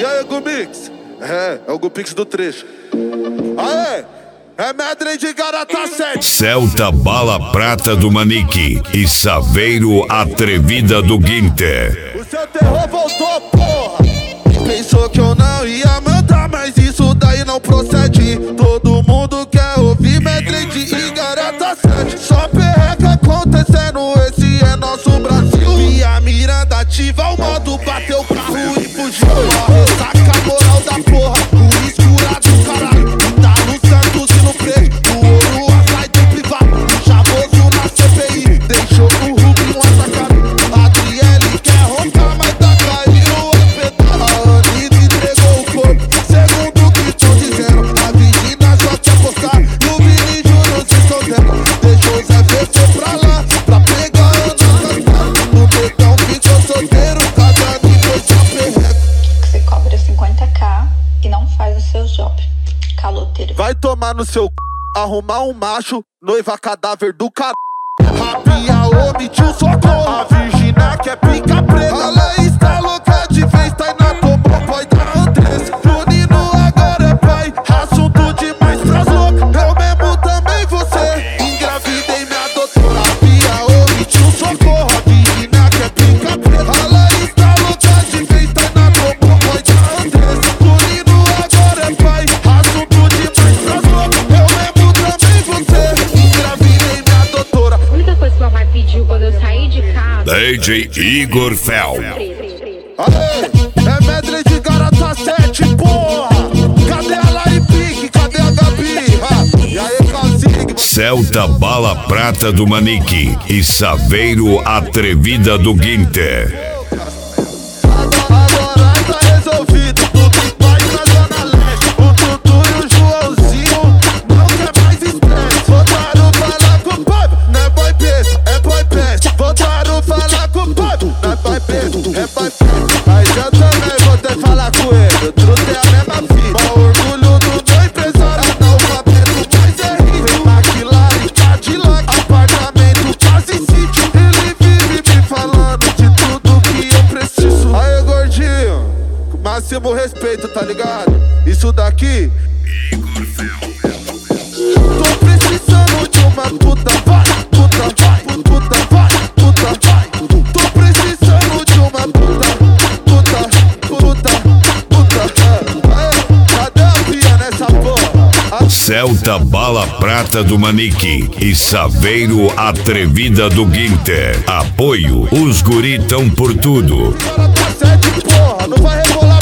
aí, Gumix? É o Gupix do trecho. Aê! É Medley de Garata 7. Celta Bala Prata do Manique e Saveiro Atrevida do Guinter. O seu terror voltou, porra. Pensou que eu não ia mandar, mas isso daí não procede. Todo mundo quer ouvir Medley de Garata 7. Só perreca acontecendo, esse é nosso Brasil. E a Miranda ativa o modo, bateu o carro e fugiu. Ressaca a moral da porra, o escurado, caralho. Tá no Santos e no preto, o ouro sai do privado. O chavoso na CPI, deixou o Rubinho atacado. Adriele quer roncar, mas tá caindo a pedala. A Anitta entregou o corpo, segundo o que tão dizendo. A Virgínia só quer postar, e o Vini Júnior se escondendo. Deixou o Zé Fefe pra lá, pra pegar a Ana Castelo. O Betão ficou solteiro, cada nível já perreca. Você cobra 50k e não faz o seu job. Caloteiro. Vai tomar no seu c... arrumar um macho, noiva cadáver do car... Rapia, omitiu socorro. A Virgínia quer pica preta. Ela está louca de vez, tá na tomou, boy da Andressa. Juninho agora é pai, assunto demais pras loucas. Eu mesmo também você, engravidei minha doutora. Rapia, omitiu socorro. A Virgínia quer pica preta. Ela está louca de vez, tá na tomou, boy da Andressa. Juninho agora é pai, assunto demais pras loucas. Eu mesmo também você, engravidei minha doutora. A única coisa que o papai pediu quando eu saí de casa... DJ Igor Fel. Aê, é Medley de Garata 7, porra. Cadê a Lari Pique? Cadê a Gabi? E aí, Calcig? Celta Bala Prata do Manique e Saveiro Atrevida do Guinter. Agora tá resolvido, tudo em paz na Zona Leste. O Tutu e o Joãozinho não quer mais estresse. Voltaram falar com o Pablo, não é boy besta, é boy best. Voltaram falar com o Pablo, não é boy besta, é boy best. Mas eu também vou ter que falar com ele, o truto é a mesma fita. O orgulho do meu empresário, analfabeto, mas é rico. McLaren, Cadillac, apartamento, casa e sítio. Ele vive me falando de tudo que eu preciso. Aí, gordinho, máximo respeito, tá ligado? Isso daqui tô precisando de uma puta, vai, puta, vai, puta, vai, puta, vai. Tô precisando de uma puta, puta, cadê a pia nessa porra? Celta Bala Prata do Manique e Saveiro Atrevida do Guinter. Apoio, os guri tão por tudo. Garata 7, porra, não vai rebolar.